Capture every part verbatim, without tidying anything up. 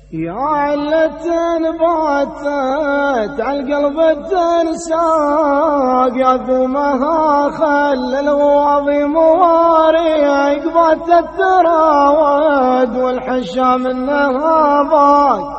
يا علة باتت عالقلب تنساق، يا ذمها خل الغواضي مواريق، باتت تراود والحشا منها ضاق،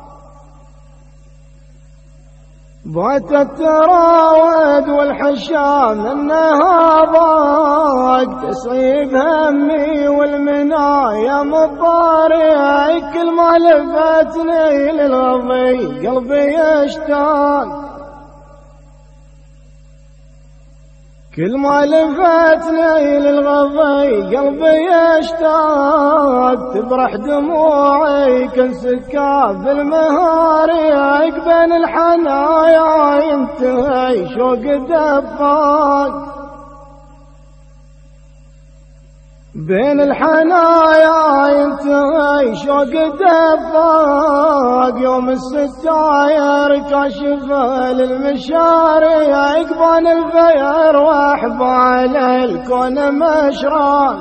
باتت تراود والحشا منها ضاق، تصيب همي والمنايا مطارق، كل ما لفتني للغضي قلبي يشتاق، كل ما لفتني للغضي قلبي يشتاق، تبرح دموعي كالسكاب بالمهاريق، بين الحنايا ينتهي شوق دفاق، بين الحنايا ينتهي شوق دفاق، يوم الستاير كاشفه للمشاريق، بان الفير واحبال الكون مشراق،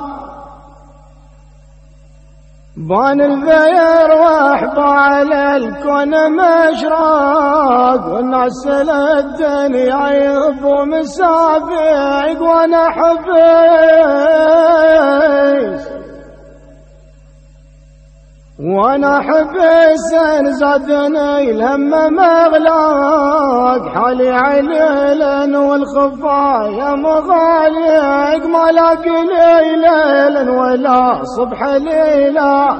بان الفير واحبال الكون مشراق، والناس للدنيا يبو مسابيق، وانا حبيس وانا حبيس زادني الهم مغلاق، حالي عليلا والخفايا مغاليق، ما لاقي ليلا ولا صبح ليلا،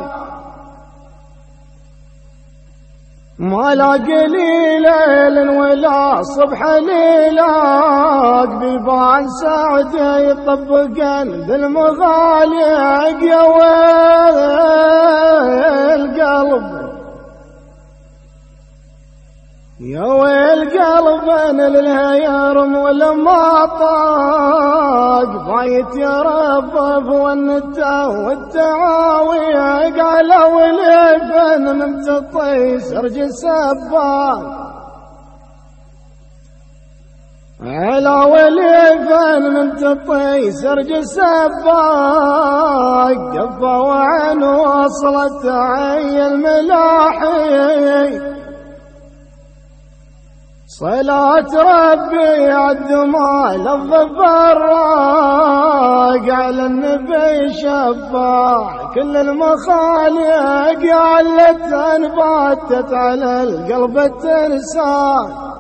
ما لاقي ليلا ولا صبح ليلا، بيبان سعدي يطبقن بالمغاليق، يا ويل قلب يا ويل قلب انا للهيرم ولما طاق، ضايت يا رب والندى والتعاويق، على ولفن من تطيس ارجل سباق، على ولفن من تطيس ارجل سباق، قفا وعن وصلت عي الملاحي، صلاة ربي عالدماء لفظ الراق، على النبي شفاع كل المخالق، يا علة باتت على القلب تنساق.